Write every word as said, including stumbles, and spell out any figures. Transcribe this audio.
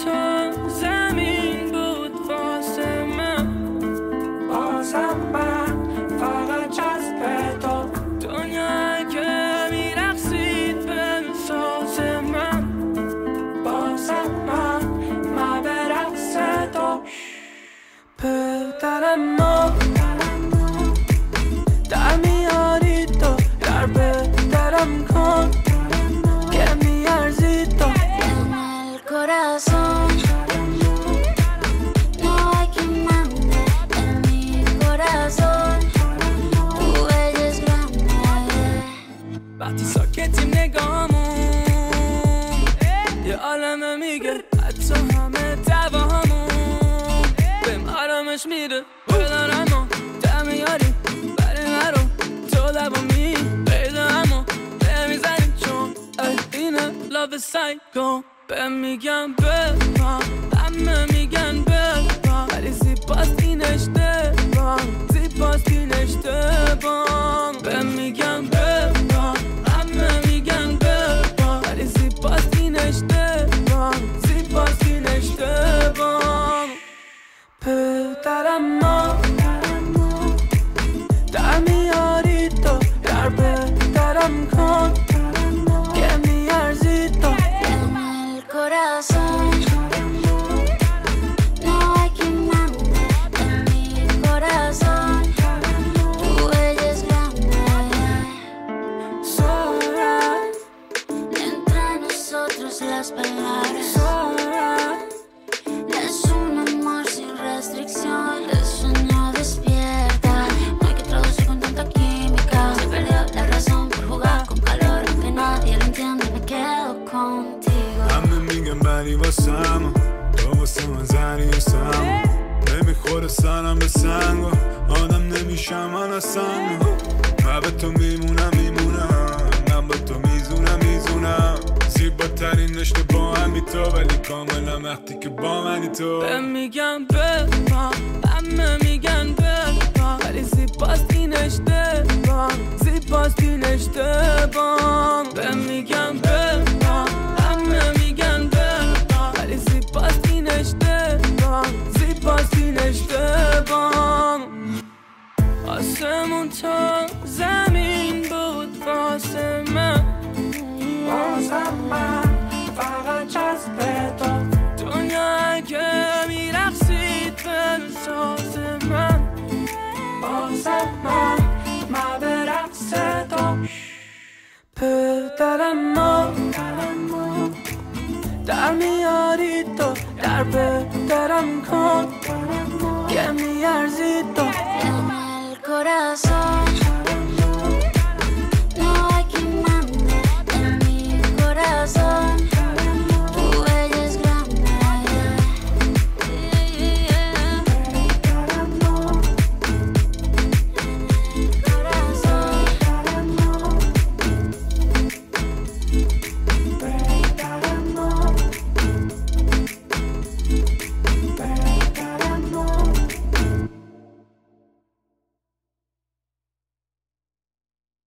تو زمین بود واسه من، بازم من فقط جذب تو. دنیا که میرقصید به ساز من، بازم من من به رقص تو. پدرم ما در میاری تو، در بدرم کن که میارزی تو. Corazón, no hay quien mande en mi corazón. Tu bella es grande. وقتی ساکتیم نگاهمون یه عالمه میگه حتی همه دعواهامون بهم آرامش میده. بدارم و در میاری برای من رو تو لبا می پیدا همو نمیزنی چون اینه love psycho. بهم میگن ببان همه میگن ببان ولی زیباست این اشتباه، زیباست این اشتباه. بهم میگن ببان همه میگن ببان ولی زیباست این اشتباه، زیباست این اشتباه. پدرم ما در میاری تو، در بدرم کن که میارزی تو. Corazón, no hay quien mande en mi corazón. Tu bella es grande. Sobran Entre nosotros las palabras. sobran Es un amor sin restricción. El sueño despierta. No hay que traducir con tanta química. Se perdió la razón por jugar con calor. Que nadie lo entiende, me quedo contigo. همه میگن بری واسم، تو واسه من زنی واسم. نمیخوره سرم به سنگ و آدم نمیشم من اصلا. من به تو میمونم میمونم، من به تو میزونم میزونم. زیباترین اشتباه همی تو ولی کاملا وقتی که با منی تو. بهم میگن ببان همه میگن ببان ولی زیباست این اشتباه، زیباست این اشتباه. بهم میگن ببان همه میگن ببان ولی زیباست این اشتباه، زیباست این اشتباه. آسمون تا زمین بود واسه من، بازم من فقط جذب تو. دنیا که میرقصید به ساز من، بازم من من به رقص تو. پدرم ما در میاری تو، در بدرم کن که میارزی تو. En el corazón.